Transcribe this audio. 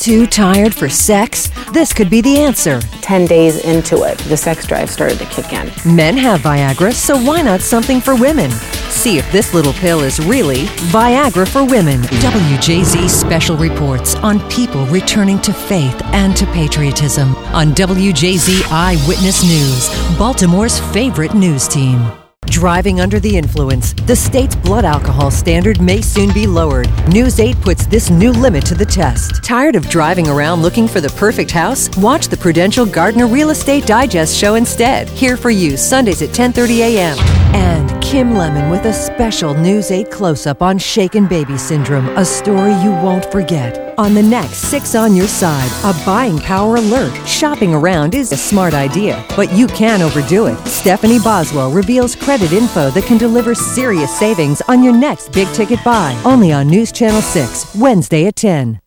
Too tired for sex? This could be the answer. 10 days into it, the sex drive started to kick in. Men have Viagra, so why not something for women? See if this little pill is really Viagra for women. WJZ special reports on people returning to faith and to patriotism on WJZ Eyewitness News, Baltimore's favorite news team. Driving under the influence. The state's blood alcohol standard may soon be lowered. News 8 puts this new limit to the test. Tired of driving around looking for the perfect house? Watch the Prudential Gardner Real Estate Digest show instead. Here for you Sundays at 10:30 a.m. And Kim Lemon with a special News 8 close-up on shaken baby syndrome, a story you won't forget. On the next 6 on Your Side, a buying power alert. Shopping around is a smart idea, but you can overdo it. Stephanie Boswell reveals credit info that can deliver serious savings on your next big-ticket buy. Only on News Channel 6, Wednesday at 10.